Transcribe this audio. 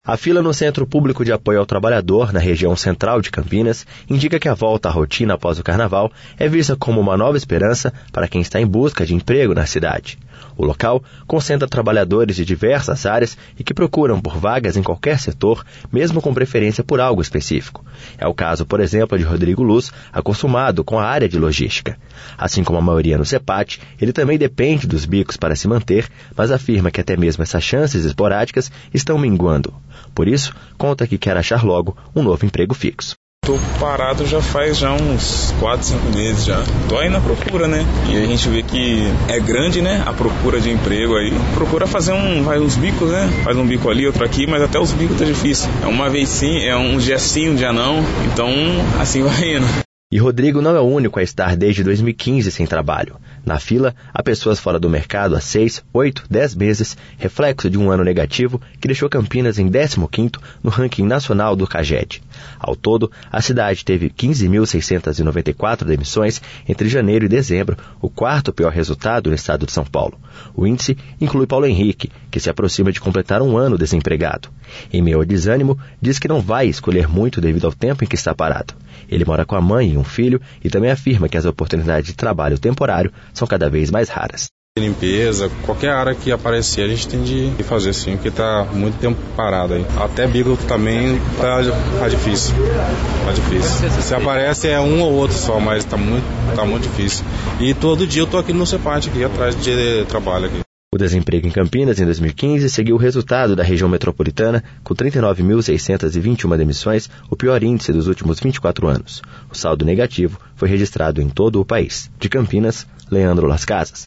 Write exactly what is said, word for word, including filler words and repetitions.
A fila no Centro Público de Apoio ao Trabalhador, na região central de Campinas, indica que a volta à rotina após o Carnaval é vista como uma nova esperança para quem está em busca de emprego na cidade. O local concentra trabalhadores de diversas áreas e que procuram por vagas em qualquer setor, mesmo com preferência por algo específico. É o caso, por exemplo, de Rodrigo Luz, acostumado com a área de logística. Assim como a maioria no CEPAT, ele também depende dos bicos para se manter, mas afirma que até mesmo essas chances esporádicas estão minguando. Por isso, conta que quer achar logo um novo emprego fixo. Tô parado já faz já uns quatro, cinco meses já. Tô aí na procura, né? E a gente vê que é grande, né? A procura de emprego aí. Procura fazer um, vai uns bicos, né? Faz um bico ali, outro aqui, mas até os bicos tá difícil. É uma vez sim, é um dia sim, um dia não. Então, assim vai indo. E Rodrigo não é o único a estar desde dois mil e quinze sem trabalho. Na fila, há pessoas fora do mercado há seis, oito, dez meses, reflexo de um ano negativo que deixou Campinas em décimo quinto no ranking nacional do CAGED. Ao todo, a cidade teve quinze mil seiscentas e noventa e quatro demissões entre janeiro e dezembro, o quarto pior resultado no estado de São Paulo. O índice inclui Paulo Henrique, que se aproxima de completar um ano desempregado. Em meio ao desânimo, diz que não vai escolher muito devido ao tempo em que está parado. Ele mora com a mãe e um filho e também afirma que as oportunidades de trabalho temporário são cada vez mais raras. Limpeza, qualquer área que aparecer a gente tem de fazer sim, porque tá muito tempo parado aí. Até bico também tá, tá difícil, tá difícil. Se aparece é um ou outro só, mas tá muito, tá muito difícil. E todo dia eu tô aqui no CEPAT, aqui atrás de trabalho aqui. O desemprego em Campinas, em dois mil e quinze, seguiu o resultado da região metropolitana, com trinta e nove mil seiscentas e vinte e uma demissões, o pior índice dos últimos vinte e quatro anos. O saldo negativo foi registrado em todo o país. De Campinas, Leandro Las Casas.